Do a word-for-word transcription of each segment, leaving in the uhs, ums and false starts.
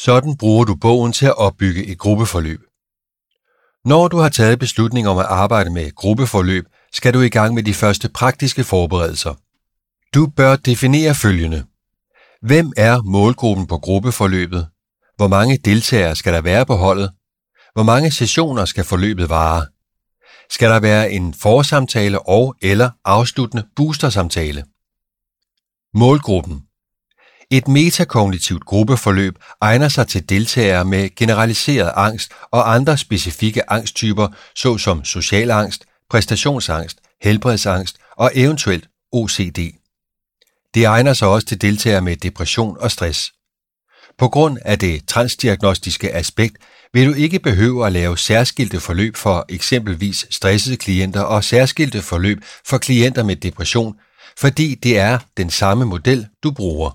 Sådan bruger du bogen til at opbygge et gruppeforløb. Når du har taget beslutning om at arbejde med gruppeforløb, skal du i gang med de første praktiske forberedelser. Du bør definere følgende. Hvem er målgruppen på gruppeforløbet? Hvor mange deltagere skal der være på holdet? Hvor mange sessioner skal forløbet vare? Skal der være en forsamtale og eller afsluttende boostersamtale? Målgruppen. Et metakognitivt gruppeforløb egner sig til deltagere med generaliseret angst og andre specifikke angsttyper, såsom social angst, præstationsangst, helbredsangst og eventuelt O C D. Det egner sig også til deltagere med depression og stress. På grund af det transdiagnostiske aspekt vil du ikke behøve at lave særskilte forløb for eksempelvis stressede klienter og særskilte forløb for klienter med depression, fordi det er den samme model, du bruger.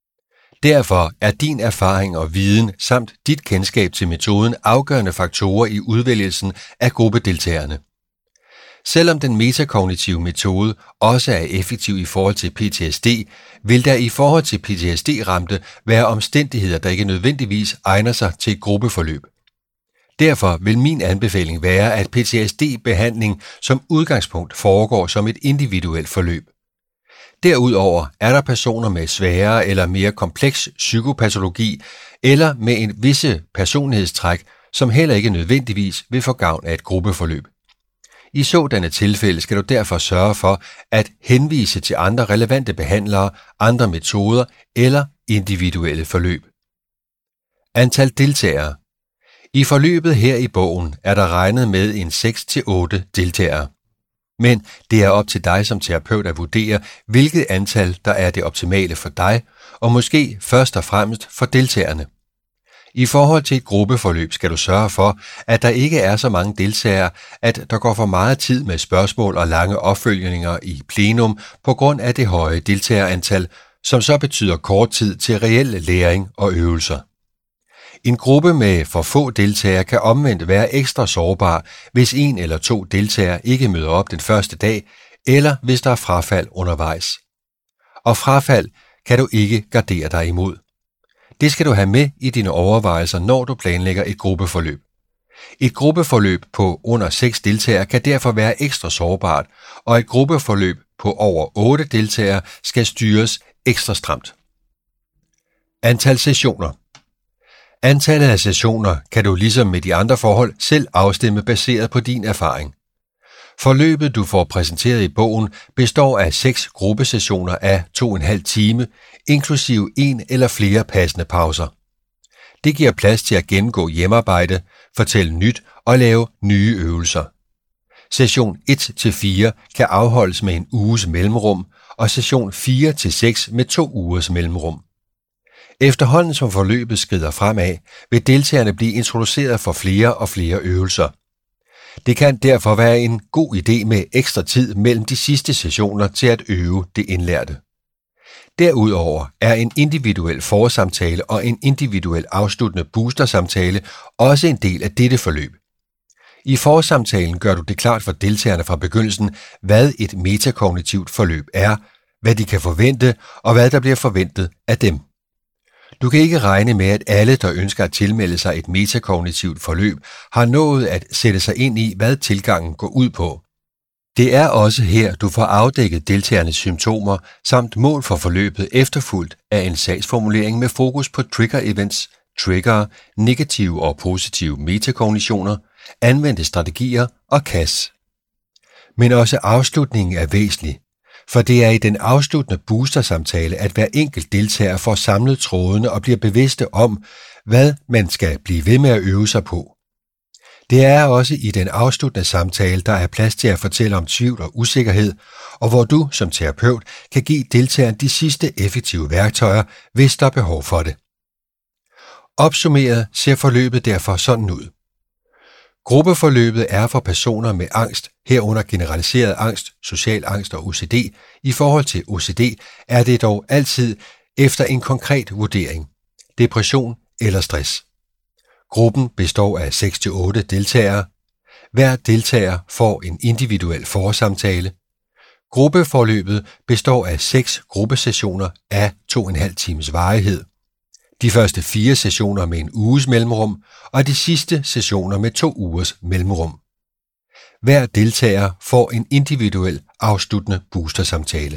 Derfor er din erfaring og viden samt dit kendskab til metoden afgørende faktorer i udvælgelsen af gruppedeltagerne. Selvom den metakognitive metode også er effektiv i forhold til P T S D, vil der i forhold til P T S D-ramte være omstændigheder, der ikke nødvendigvis egner sig til et gruppeforløb. Derfor vil min anbefaling være, at P T S D-behandling som udgangspunkt foregår som et individuelt forløb. Derudover er der personer med sværere eller mere kompleks psykopatologi eller med en visse personlighedstræk, som heller ikke nødvendigvis vil få gavn af et gruppeforløb. I sådanne tilfælde skal du derfor sørge for at henvise til andre relevante behandlere, andre metoder eller individuelle forløb. Antal deltagere. I forløbet her i bogen er der regnet med en seks til otte deltagere. Men det er op til dig som terapeut at vurdere, hvilket antal der er det optimale for dig, og måske først og fremmest for deltagerne. I forhold til et gruppeforløb skal du sørge for, at der ikke er så mange deltagere, at der går for meget tid med spørgsmål og lange opfølgninger i plenum på grund af det høje deltagerantal, som så betyder kort tid til reel læring og øvelser. En gruppe med for få deltagere kan omvendt være ekstra sårbar, hvis en eller to deltagere ikke møder op den første dag, eller hvis der er frafald undervejs. Og frafald kan du ikke gardere dig imod. Det skal du have med i dine overvejelser, når du planlægger et gruppeforløb. Et gruppeforløb på under seks deltagere kan derfor være ekstra sårbart, og et gruppeforløb på over otte deltagere skal styres ekstra stramt. Antal sessioner. Antallet af sessioner kan du ligesom med de andre forhold selv afstemme baseret på din erfaring. Forløbet, du får præsenteret i bogen, består af seks gruppesessioner af to og en halv time, inklusive en eller flere passende pauser. Det giver plads til at gennemgå hjemmearbejde, fortælle nyt og lave nye øvelser. Session et til fire kan afholdes med en uges mellemrum, og session fire til seks med to ugers mellemrum. Efterhånden som forløbet skrider fremad, vil deltagerne blive introduceret for flere og flere øvelser. Det kan derfor være en god idé med ekstra tid mellem de sidste sessioner til at øve det indlærte. Derudover er en individuel forsamtale og en individuel afsluttende boostersamtale også en del af dette forløb. I forsamtalen gør du det klart for deltagerne fra begyndelsen, hvad et metakognitivt forløb er, hvad de kan forvente og hvad der bliver forventet af dem. Du kan ikke regne med, at alle, der ønsker at tilmelde sig et metakognitivt forløb, har nået at sætte sig ind i, hvad tilgangen går ud på. Det er også her, du får afdækket deltagernes symptomer samt mål for forløbet efterfulgt af en sagsformulering med fokus på trigger-events, trigger, negative og positive metakognitioner, anvendte strategier og C A S. Men også afslutningen er væsentlig. For det er i den afsluttende boostersamtale, at hver enkelt deltager får samlet trådene og bliver bevidste om, hvad man skal blive ved med at øve sig på. Det er også i den afsluttende samtale, der er plads til at fortælle om tvivl og usikkerhed, og hvor du som terapeut kan give deltageren de sidste effektive værktøjer, hvis der er behov for det. Opsummeret ser forløbet derfor sådan ud. Gruppeforløbet er for personer med angst, herunder generaliseret angst, social angst og O C D. I forhold til O C D er det dog altid efter en konkret vurdering, depression eller stress. Gruppen består af seks til otte deltagere. Hver deltager får en individuel forsamtale. Gruppeforløbet består af seks gruppesessioner af to og en halv times varighed. De første fire sessioner med en uges mellemrum, og de sidste sessioner med to ugers mellemrum. Hver deltager får en individuel afsluttende boostersamtale.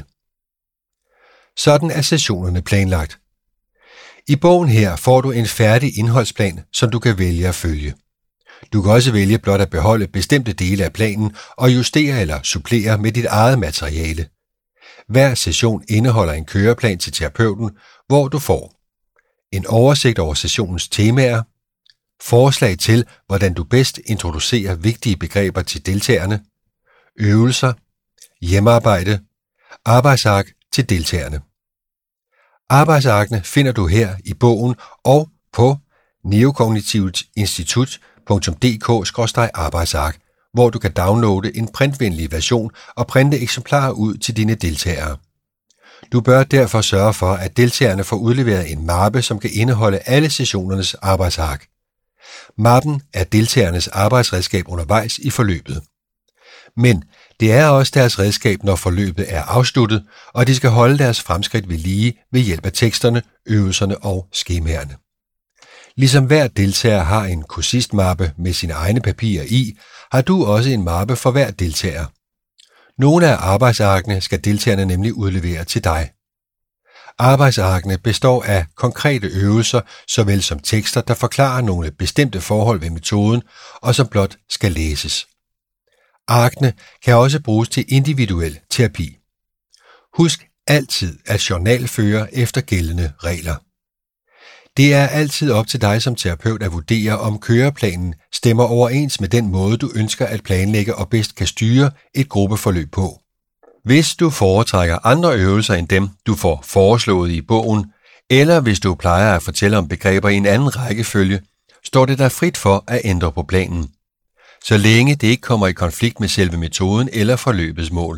Sådan er sessionerne planlagt. I bogen her får du en færdig indholdsplan, som du kan vælge at følge. Du kan også vælge blot at beholde bestemte dele af planen og justere eller supplere med dit eget materiale. Hver session indeholder en køreplan til terapeuten, hvor du får en oversigt over sessionens temaer, forslag til, hvordan du bedst introducerer vigtige begreber til deltagerne, øvelser, hjemmearbejde, arbejdsark til deltagerne. Arbejdsarkene finder du her i bogen og på neokognitivinstitut punktum d k skråstreg arbejdsark, hvor du kan downloade en printvenlig version og printe eksemplarer ud til dine deltagere. Du bør derfor sørge for, at deltagerne får udleveret en mappe, som kan indeholde alle sessionernes arbejdsark. Mappen er deltagernes arbejdsredskab undervejs i forløbet. Men det er også deres redskab, når forløbet er afsluttet, og de skal holde deres fremskridt ved lige ved hjælp af teksterne, øvelserne og skemaerne. Ligesom hver deltager har en kursistmappe med sine egne papirer i, har du også en mappe for hver deltager. Nogle af arbejdsarkene skal deltagerne nemlig udlevere til dig. Arbejdsarkene består af konkrete øvelser, såvel som tekster, der forklarer nogle bestemte forhold ved metoden, og som blot skal læses. Arkene kan også bruges til individuel terapi. Husk altid at journalføre efter gældende regler. Det er altid op til dig som terapeut at vurdere, om køreplanen stemmer overens med den måde, du ønsker at planlægge og bedst kan styre et gruppeforløb på. Hvis du foretrækker andre øvelser end dem, du får foreslået i bogen, eller hvis du plejer at fortælle om begreber i en anden rækkefølge, står det dig frit for at ændre på planen, så længe det ikke kommer i konflikt med selve metoden eller forløbets mål.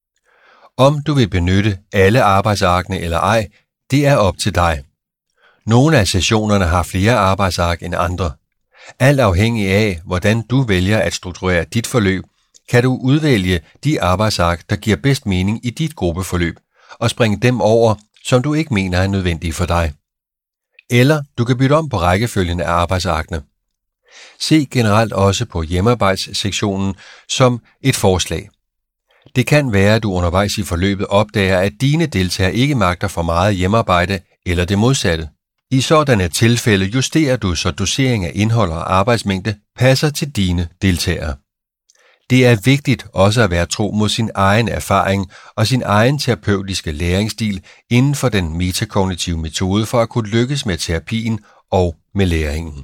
Om du vil benytte alle arbejdsarkene eller ej, det er op til dig. Nogle af sessionerne har flere arbejdsark end andre. Alt afhængig af, hvordan du vælger at strukturere dit forløb, kan du udvælge de arbejdsark, der giver bedst mening i dit gruppeforløb, og springe dem over, som du ikke mener er nødvendige for dig. Eller du kan bytte om på rækkefølgen af arbejdsarkene. Se generelt også på hjemmearbejdssektionen som et forslag. Det kan være, at du undervejs i forløbet opdager, at dine deltagere ikke magter for meget hjemmearbejde eller det modsatte. I sådanne tilfælde justerer du, så dosering af indhold og arbejdsmængde passer til dine deltagere. Det er vigtigt også at være tro mod sin egen erfaring og sin egen terapeutiske læringsstil inden for den metakognitive metode for at kunne lykkes med terapien og med læringen.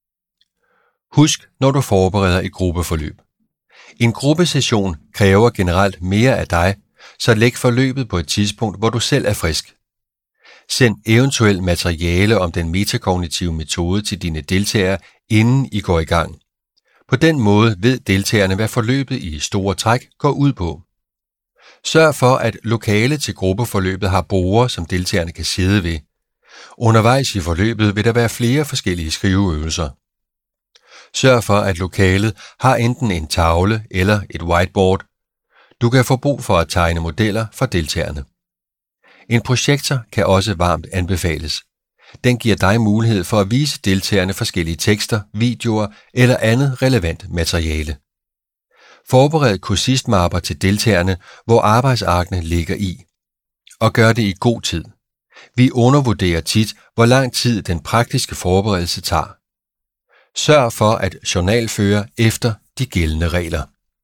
Husk, når du forbereder et gruppeforløb. En gruppesession kræver generelt mere af dig, så læg forløbet på et tidspunkt, hvor du selv er frisk. Send eventuelt materiale om den metakognitive metode til dine deltagere, inden I går i gang. På den måde ved deltagerne, hvad forløbet i store træk går ud på. Sørg for, at lokalet til gruppeforløbet har borde, som deltagerne kan sidde ved. Undervejs i forløbet vil der være flere forskellige skriveøvelser. Sørg for, at lokalet har enten en tavle eller et whiteboard. Du kan få brug for at tegne modeller for deltagerne. En projektor kan også varmt anbefales. Den giver dig mulighed for at vise deltagerne forskellige tekster, videoer eller andet relevant materiale. Forbered kursistmapper til deltagerne, hvor arbejdsarkene ligger i. Og gør det i god tid. Vi undervurderer tit, hvor lang tid den praktiske forberedelse tager. Sørg for at journalføre efter de gældende regler.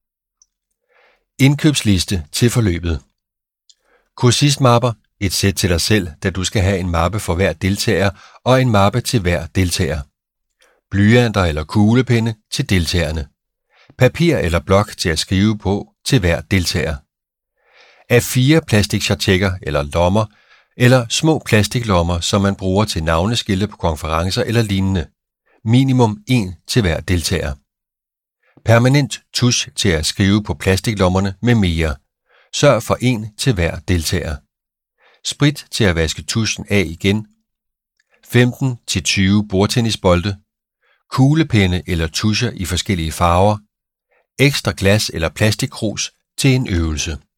Indkøbsliste til forløbet. Kursistmapper, et sæt til dig selv, da du skal have en mappe for hver deltager og en mappe til hver deltager. Blyanter eller kuglepenne til deltagerne. Papir eller blok til at skrive på til hver deltager. A fire plastikchartekker eller lommer, eller små plastiklommer, som man bruger til navneskilte på konferencer eller lignende. Minimum en til hver deltager. Permanent tusch til at skrive på plastiklommerne med mere. Sørg for en til hver deltager. Sprit til at vaske tuschen af igen. femten til tyve bordtennisbolde. Kuglepenne eller tuscher i forskellige farver. Ekstra glas eller plastikkrus til en øvelse.